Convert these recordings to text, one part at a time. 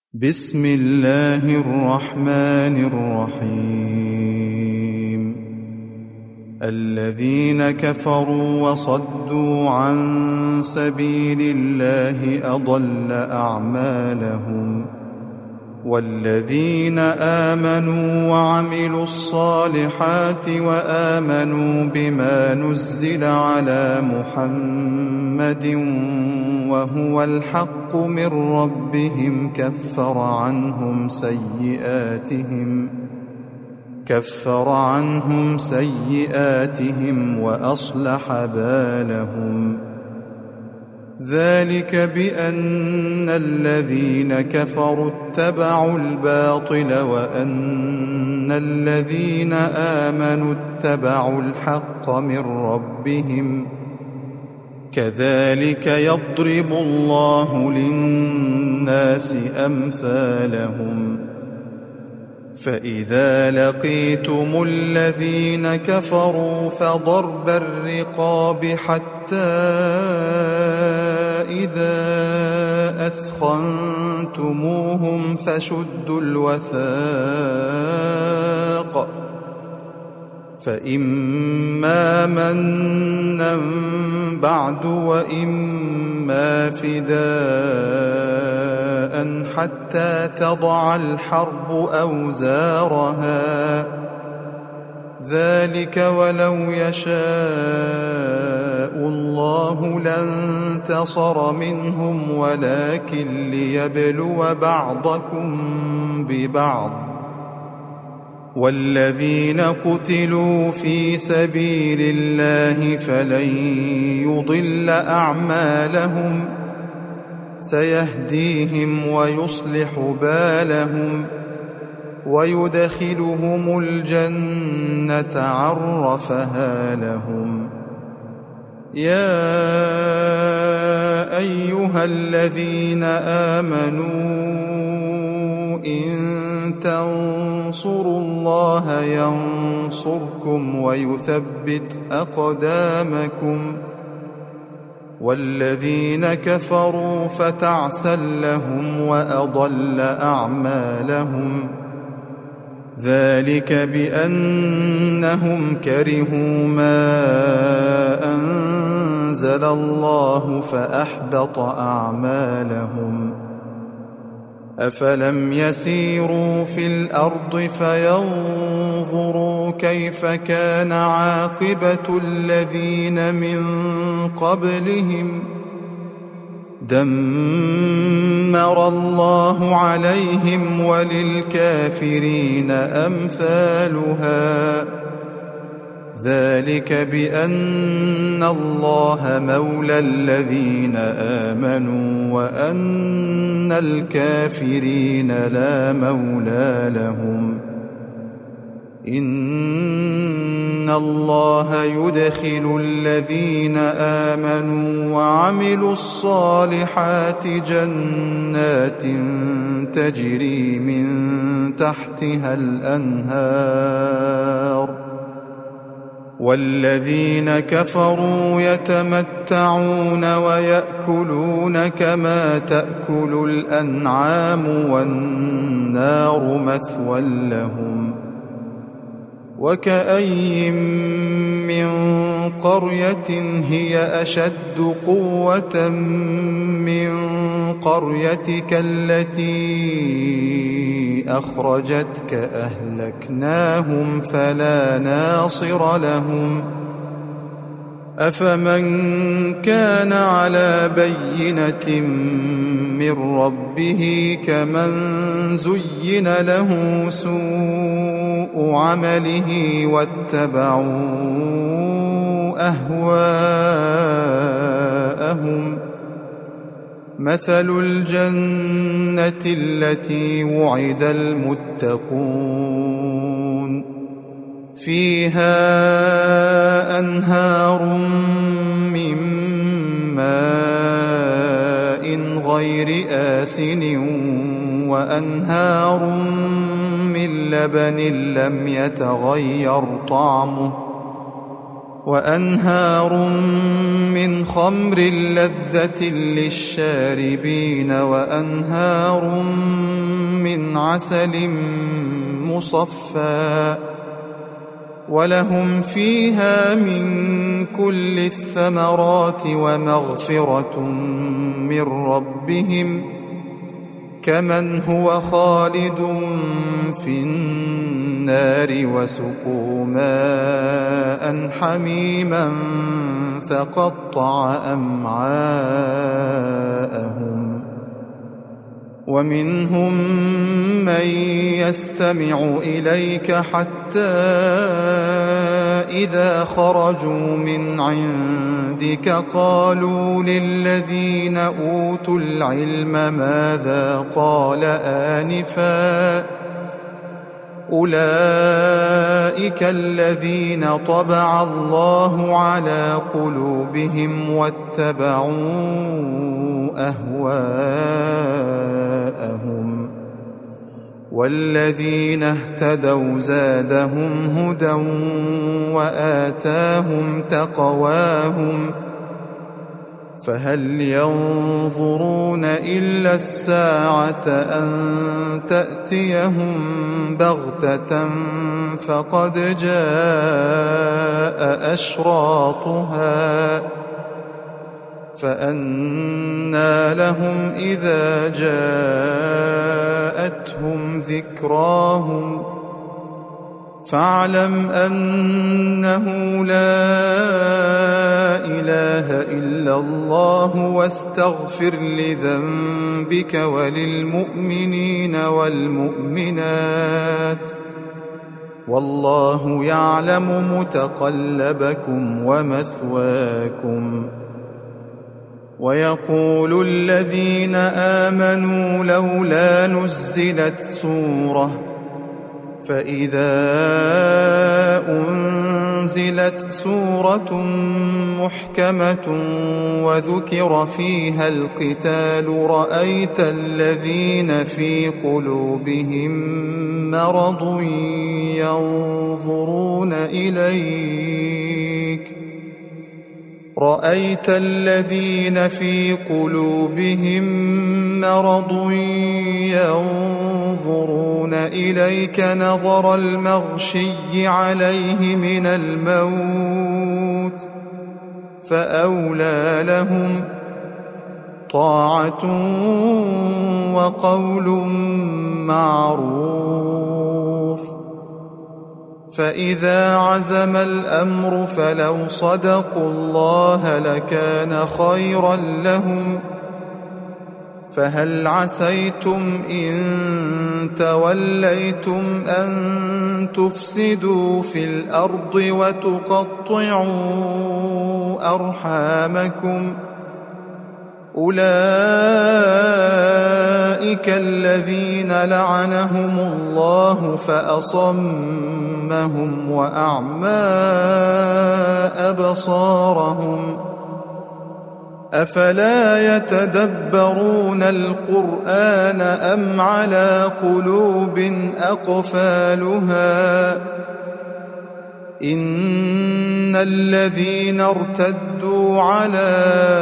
بسم الله الرحمن الرحيم. الذين كفروا وصدوا عن سبيل الله أضل أعمالهم، والذين آمنوا وعملوا الصالحات وآمنوا بما نزل على محمد وهو الحق من ربهم كفر عنهم سيئاتهم وأصلح بالهم. ذلك بأن الذين كفروا اتبعوا الباطل وأن الذين آمنوا اتبعوا الحق من ربهم، كذلك يضرب الله للناس أمثالهم. فإذا لقيتم الذين كفروا فضرب الرقاب حتى إذا أثخنتموهم فشدوا الوثاق، فإما منا بعد وإما فداء حتى تضع الحرب أوزارها. ذلك ولو يشاء الله لانتصر منهم ولكن ليبلو بعضكم ببعض. والذين قتلوا في سبيل الله فلن يضل أعمالهم، سيهديهم ويصلح بالهم ويدخلهم الجنة عرفها لهم. يا أيها الذين آمنوا إن تنصروا الله ينصركم ويثبت أقدامكم، والذين كفروا فتعسا لهم وأضل أعمالهم. ذلك بأنهم كرهوا ما أنزل الله فأحبط أعمالهم. أفلم يسيروا في الأرض فينظروا كيف كان عاقبة الذين من قبلهم، دمر الله عليهم وللكافرين أمثالها. ذلك بأن الله مولى الذين آمنوا وأن الكافرين لا مولى لهم. إن الله يدخل الذين آمنوا وعملوا الصالحات جنات تجري من تحتها الأنهار، والذين كفروا يتمتعون ويأكلون كما تأكل الأنعام والنار مثوى لهم. وكأين من قرية هي أشد قوة من قريتك التي أخرجتك أهلكناهم فلا ناصر لهم. أفمن كان على بينة من ربه كمن زين له سوء عمله واتبعوا أهواءهم. مثل الجنة التي وعد المتقون فيها أنهار من ماء غير آسن وأنهار من لبن لم يتغير طعمه وأنهار من خمر لذة للشاربين وأنهار من عسل مصفى ولهم فيها من كل الثمرات ومغفرة من ربهم كمن هو خالد في النار وسقوا ماء حميما فقطع أمعاءهم ومنهم من يستمع إليك حتى إذا خرجوا من عندك قالوا للذين أوتوا العلم ماذا قال آنفا أولئك الذين طبع الله على قلوبهم واتبعوا أهواءهم والذين اهتدوا زادهم هدى وآتاهم تقواهم فهل ينظرون إلا الساعة أن تأتيهم بغتة فقد جاء أشراطها فأنى لهم إذا جاءتهم ذكراهم فاعلم أنه لا إله إلا الله واستغفر لذنبك وللمؤمنين والمؤمنات والله يعلم متقلبكم ومثواكم ويقول الذين آمنوا لولا نزلت سورة فإذا أنزلت سورة محكمة وذكر فيها القتال رأيت الذين في قلوبهم مرض ينظرون إليك رأيت الذين في قلوبهم مرض ينظرون إليك نظر المغشي عليه من الموت فأولى لهم طاعة وقول معروف فإذا عزم الأمر فلو صدقوا الله لكان خيرا لهم فهل عسيتم إن توليتم أن تفسدوا في الأرض وتقطعوا أرحامكم أولئك الذين لعنهم الله فأصمهم وأعمى أبصارهم أفلا يتدبرون القرآن أم على قلوب أقفالها إن الذين ارتدوا على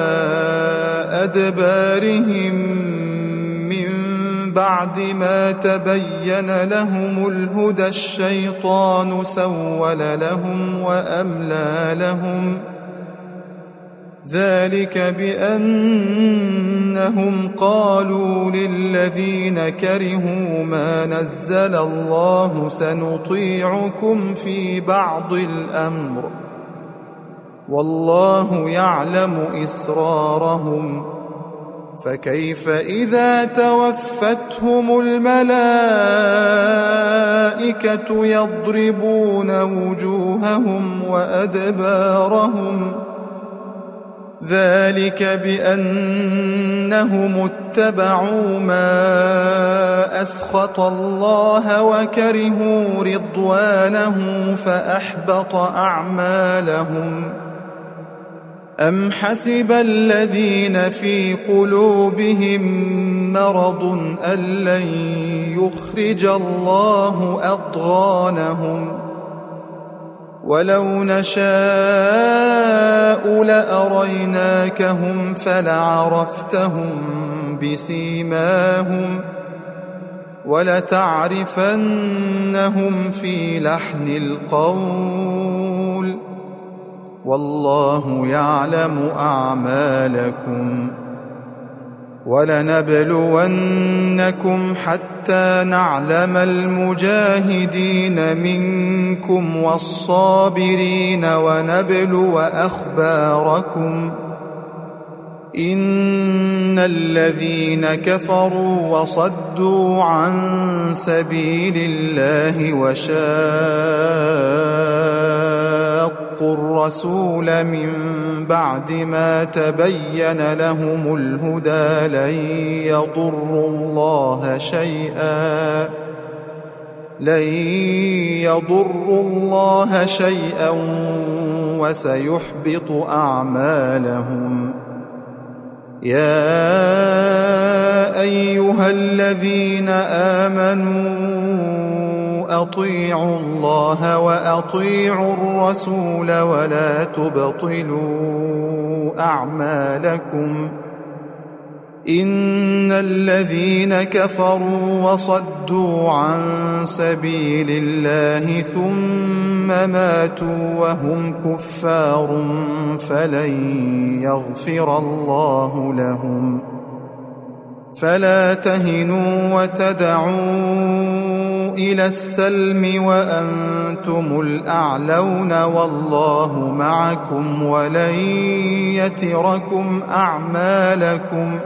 أدبارهم من بعد ما تبين لهم الهدى الشيطان سول لهم وأملى لهم ذلك بأنهم قالوا للذين كرهوا ما نزل الله سنطيعكم في بعض الأمر والله يعلم إسرارهم فكيف إذا توفتهم الملائكة يضربون وجوههم وأدبارهم ذلك بأنهم اتبعوا ما أسخط الله وكرهوا رضوانه فأحبط أعمالهم أم حسب الذين في قلوبهم مرض أن لن يخرج الله أضغانهم ولو نشاء لأريناكهم فلعرفتهم بسيماهم ولتعرفنهم في لحن القول والله يعلم أعمالكم ولنبلونكم حتى نعلم المجاهدين منكم والصابرين ونبلو أخباركم إن الذين كفروا وصدوا عن سبيل الله وشاقوا الرسول من بعد ما تبين لهم الهدى لن يضروا الله شيئا وسيحبط أعمالهم يا أيها الذين آمنوا أطيعوا الله وأطيعوا الرسول ولا تبطلوا أعمالكم إن الذين كفروا وصدوا عن سبيل الله ثم ماتوا وهم كفار فلن يغفر الله لهم فلا تهنوا وتدعوا إلى السلم وأنتم الأعلون والله معكم ولن يتركم أعمالكم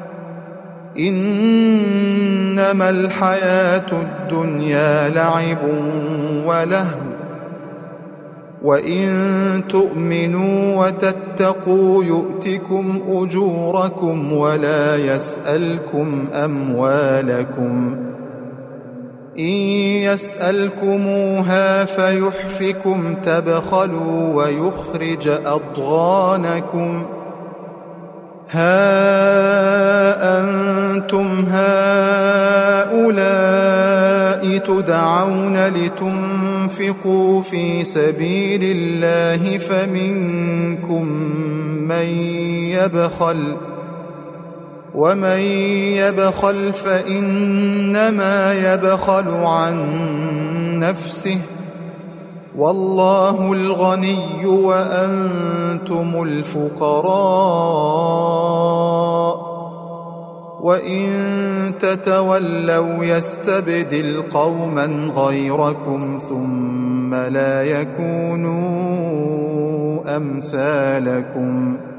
إنما الحياة الدنيا لعب ولهو وإن تؤمنوا وتتقوا يؤتكم أجوركم ولا يسألكم أموالكم إن يسألكموها فيحفكم تبخلوا ويخرج أضغانكم ها أنتم هؤلاء تدعون لتنفقوا في سبيل الله فمنكم من يبخل ومن يبخل فإنما يبخل عن نفسه والله الغني وأنتم الفقراء وإن تتولوا يستبدل قوما غيركم ثم لا يكونوا أمثالكم